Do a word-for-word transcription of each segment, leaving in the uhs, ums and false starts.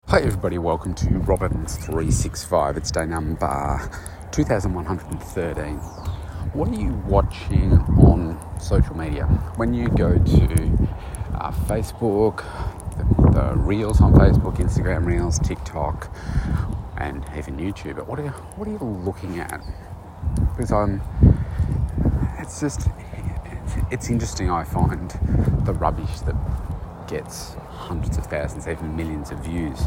Hi everybody, welcome to Robins three sixty-five. It's day number two thousand one hundred thirteen. What are you watching on social media? When you go to uh, Facebook, the, the Reels on Facebook, Instagram Reels, TikTok, and even YouTube, what are you, what are you looking at? Because I'm, it's just, it's, it's interesting. I find the rubbish that gets hundreds of thousands, even millions of views.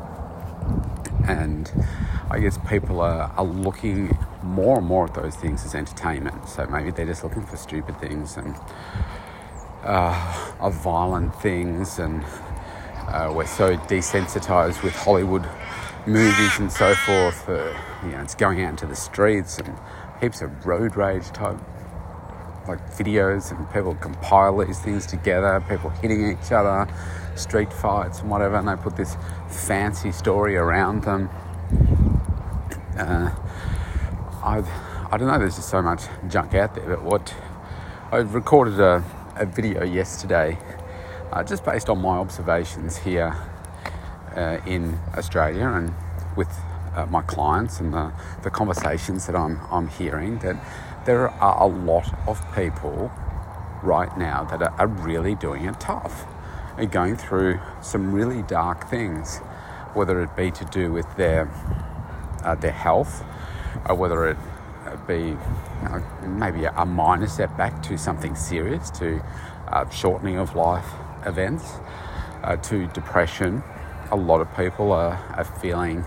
And I guess people are, are looking more and more at those things as entertainment. So maybe they're just looking for stupid things and uh, of violent things. And uh, we're so desensitized with Hollywood movies and so forth. Uh, you know, it's going out into the streets and heaps of road rage type like videos, and people compile these things together, people hitting each other, street fights and whatever, and they put this fancy story around them. Uh, I I don't know, there's just so much junk out there, but what I recorded a, a video yesterday uh, just based on my observations here uh, in Australia and with uh, my clients and the, the conversations that I'm I'm hearing, that there are a lot of people right now that are, are really doing it tough. They're going through some really dark things, whether it be to do with their uh, their health, or whether it be you know, maybe a minor setback to something serious, to uh, shortening of life events, uh, to depression. A lot of people are, are feeling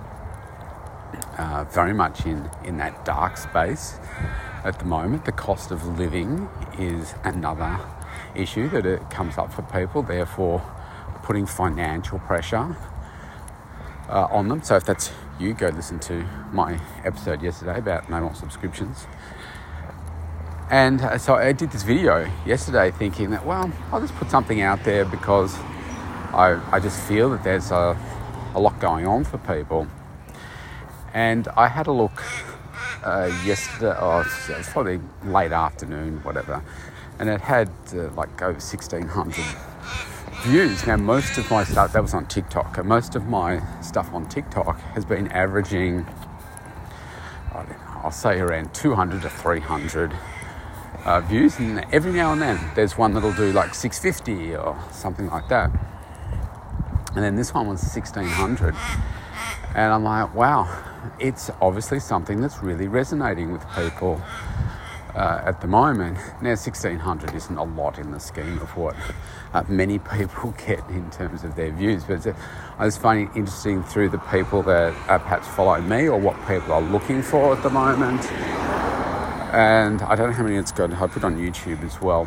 uh, very much in, in that dark space at the moment. The cost of living is another issue that it comes up for people, therefore putting financial pressure uh, on them. So if that's you, go listen to my episode yesterday about no more subscriptions. And uh, so I did this video yesterday thinking that, well, I'll just put something out there because I, I just feel that there's a, a lot going on for people. And I had a look uh, yesterday, oh, it was probably late afternoon, whatever, and it had uh, like over sixteen hundred views. Now, most of my stuff, that was on TikTok, and most of my stuff on TikTok has been averaging, I'll say around two hundred to three hundred uh, views, and every now and then there's one that'll do like six fifty or something like that. And then this one was sixteen hundred. And I'm like, wow, it's obviously something that's really resonating with people uh, at the moment. Now, sixteen hundred isn't a lot in the scheme of what uh, many people get in terms of their views, but a, I just find it interesting through the people that uh, perhaps follow me or what people are looking for at the moment. And I don't know how many it's got. I put on YouTube as well.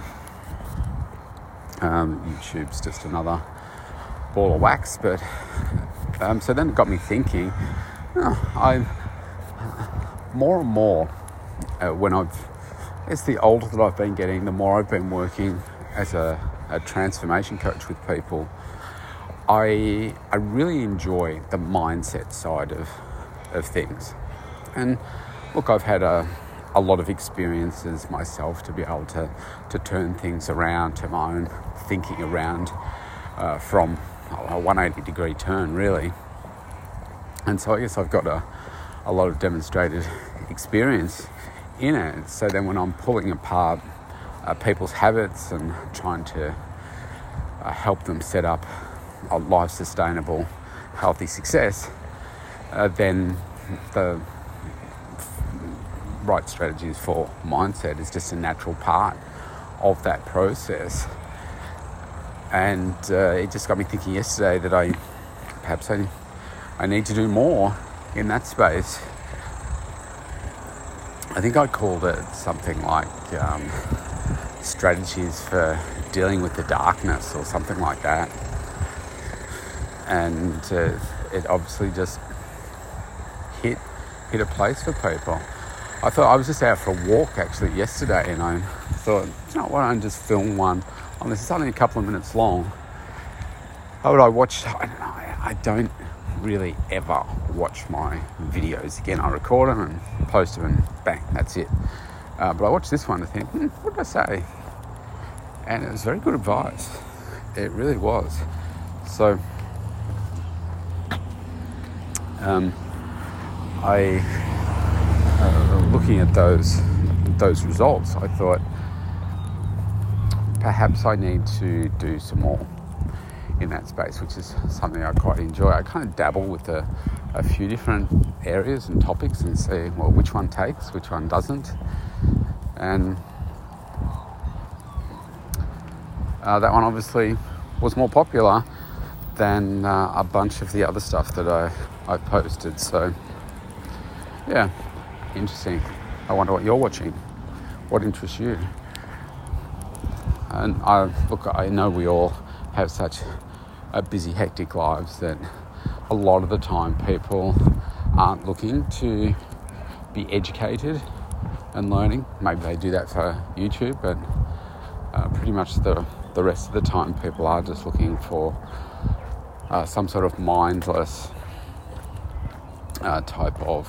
Um, YouTube's just another ball of wax, but um, so then it got me thinking. Oh, I more and more uh, when I've it's the older that I've been getting, the more I've been working as a, a transformation coach with people. I I really enjoy the mindset side of of things, and look, I've had a a lot of experiences myself to be able to to turn things around, to my own thinking around uh, from a one hundred eighty degree turn, really. And so I guess I've got a, a lot of demonstrated experience in it. So then when I'm pulling apart uh, people's habits and trying to uh, help them set up a life sustainable, healthy success, uh, then the right strategies for mindset is just a natural part of that process. And uh, it just got me thinking yesterday that I perhaps I, I need to do more in that space. I think I called it something like um, strategies for dealing with the darkness or something like that. And uh, it obviously just hit hit a place for people. I thought I was just out for a walk actually yesterday, and I thought, you know, why don't I just film one? Oh, this is only a couple of minutes long. How would I watch? I don't know. I don't really ever watch my videos again. I record them and post them and bang, that's it. Uh, but I watched this one to think, hmm, what did I say? And it was very good advice. It really was. So um, I, uh, looking at those those results, I thought perhaps I need to do some more in that space, which is something I quite enjoy. I kind of dabble with a, a few different areas and topics and see, well, which one takes, which one doesn't. And uh, that one obviously was more popular than uh, a bunch of the other stuff that I, I posted. So, yeah, interesting. I wonder what you're watching. What interests you? And I look, I know we all have such a busy, hectic lives that a lot of the time people aren't looking to be educated and learning. Maybe they do that for YouTube, but uh, pretty much the, the rest of the time people are just looking for uh, some sort of mindless uh, type of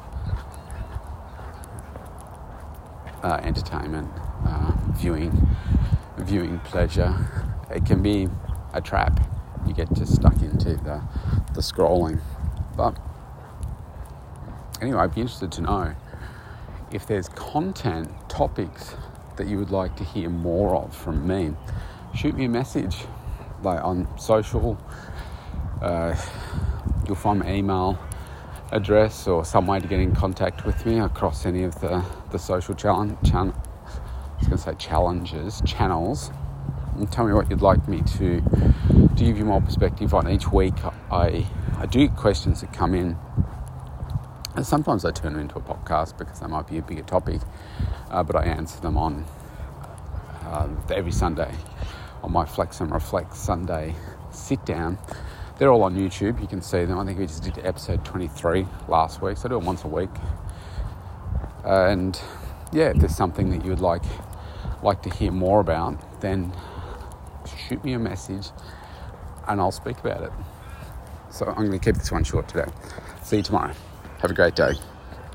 Uh, entertainment, uh, viewing, viewing pleasure. It can be a trap. You get just stuck into the, the scrolling. But anyway, I'd be interested to know if there's content, topics that you would like to hear more of from me. Shoot me a message, like on social. Uh, you'll find my email address or some way to get in contact with me across any of the, the social challenge, chan- I was going to say challenges, channels. And tell me what you'd like me to, to give you more perspective on each week. I, I do get questions that come in, and sometimes I turn them into a podcast because they might be a bigger topic, uh, but I answer them on uh, every Sunday on my Flex and Reflect Sunday sit down. They're all on YouTube. You can see them. I think we just did episode twenty-three last week, so I do it once a week. Uh, and yeah, if there's something that you would like like to hear more about, then shoot me a message and I'll speak about it. So I'm going to keep this one short today. See you tomorrow. Have a great day.